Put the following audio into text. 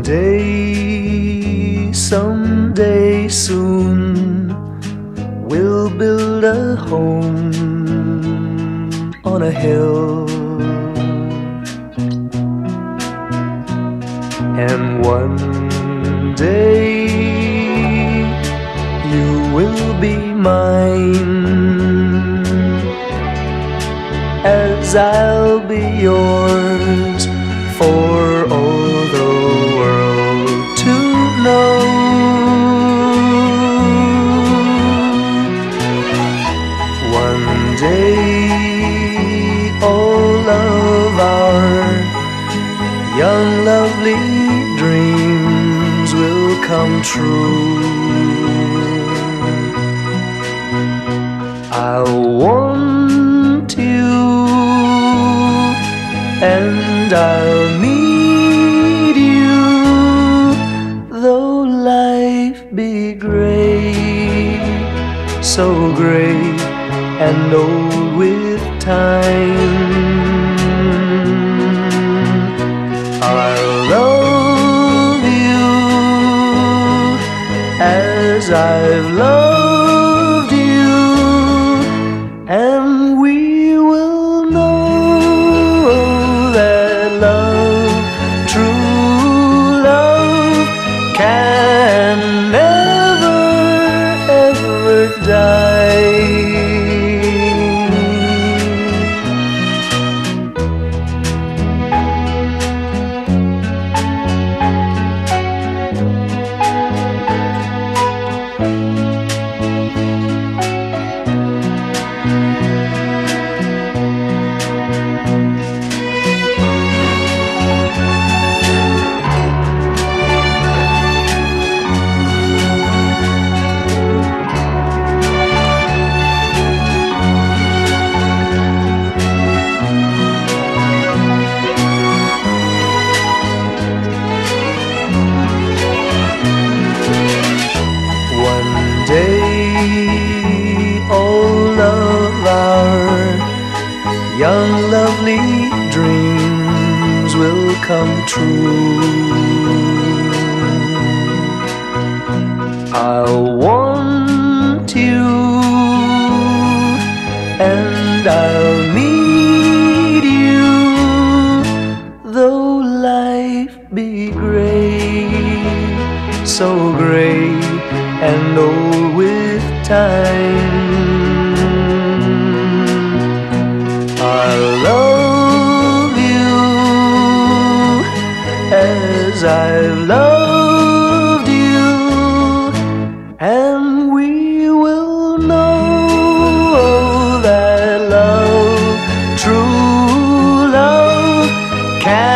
day, someday soon, we'll build a home on a hill. And one day you will be mine, as I'll be yours for all the world to know. One day all of our young lovely dreams will come true. I'll want you and I'll need you, though life be gray, so gray and old with time. I'll love you as I've loved you, and we will know that love, true love, can never, ever die. All of our young lovely dreams will come true. I'll want you and I'll need you, though life be gray, so gray and old with time. I'll love you as I've loved you, and we will know that love, true love, can